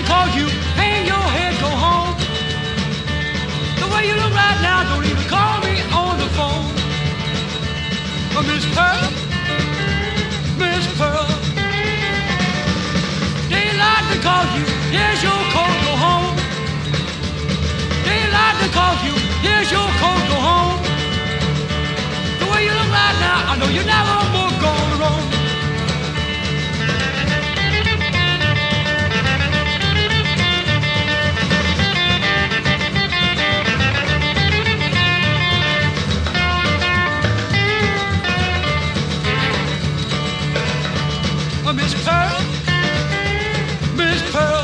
call you, hang your head, go home. The way you look right now, don't even call me on the phone. Miss Pearl, Miss Pearl, daylight to call you, here's your coat, go home. Daylight to call you, here's your coat, go home. The way you look right now, I know you're never more gonna roam. Miss Pearl, Miss Pearl,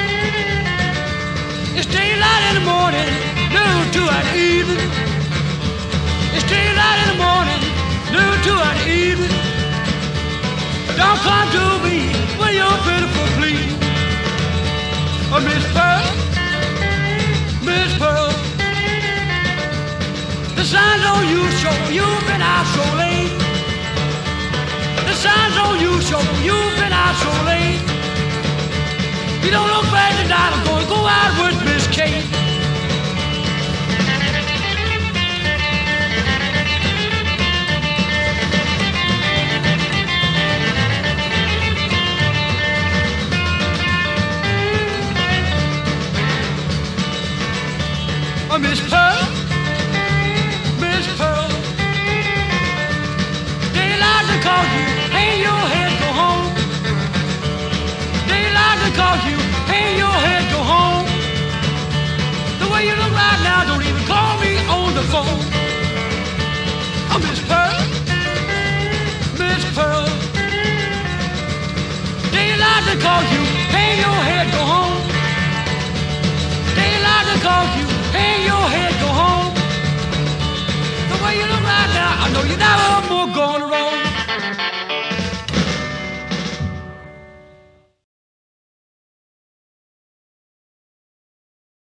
it's daylight in the morning, noon to an evening. It's daylight in the morning, noon to an evening. Don't come to me with your pitiful plea. Miss Pearl, Miss Pearl, the signs on you show you've been out so late. The signs on you show you've been out so late. You don't look bad tonight, I'm gonna go out with Miss Kate. Miss Pearl, Miss Pearl, daylight to call you, hang your head, go home. Daylight to call you, hang your head, go home. The way you look right now, don't even call me on the phone. Miss Pearl, Miss Pearl, daylight to call you, hang your head, go home. Daylight to call you, hang your